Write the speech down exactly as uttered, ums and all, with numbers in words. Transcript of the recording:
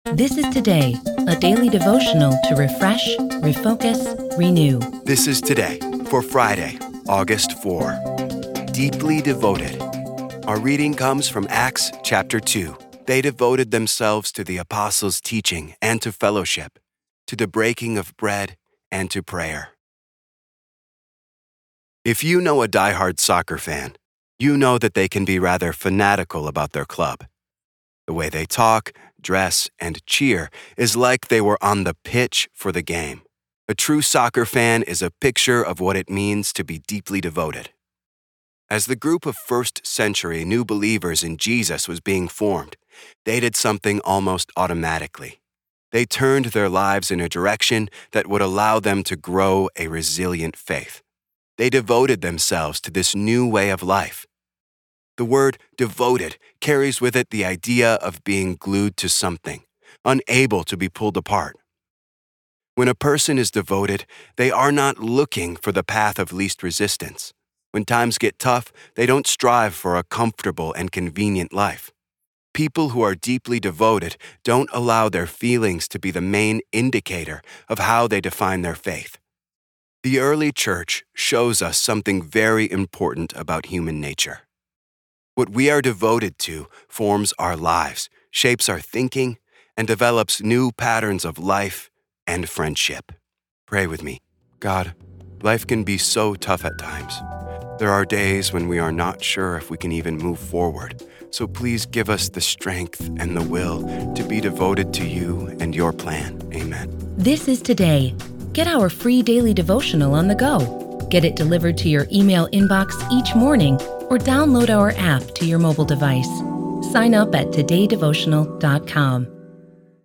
This is Today, a daily devotional to refresh, refocus, renew. This is Today for Friday, August fourth. Deeply devoted. Our reading comes from Acts chapter two. They devoted themselves to the apostles' teaching and to fellowship, to the breaking of bread and to prayer. If you know a diehard soccer fan, you know that they can be rather fanatical about their club. The way they talk, dress, and cheer is like they were on the pitch for the game. A true soccer fan is a picture of what it means to be deeply devoted. As the group of first century new believers in Jesus was being formed, they did something almost automatically. They turned their lives in a direction that would allow them to grow a resilient faith. They devoted themselves to this new way of life. The word devoted carries with it the idea of being glued to something, unable to be pulled apart. When a person is devoted, they are not looking for the path of least resistance. When times get tough, they don't strive for a comfortable and convenient life. People who are deeply devoted don't allow their feelings to be the main indicator of how they define their faith. The early church shows us something very important about human nature. What we are devoted to forms our lives, shapes our thinking, and develops new patterns of life and friendship. Pray with me. God, life can be so tough at times. There are days when we are not sure if we can even move forward. So please give us the strength and the will to be devoted to you and your plan. Amen. This is Today. Get our free daily devotional on the go. Get it delivered to your email inbox each morning or download our app to your mobile device. Sign up at today devotional dot com.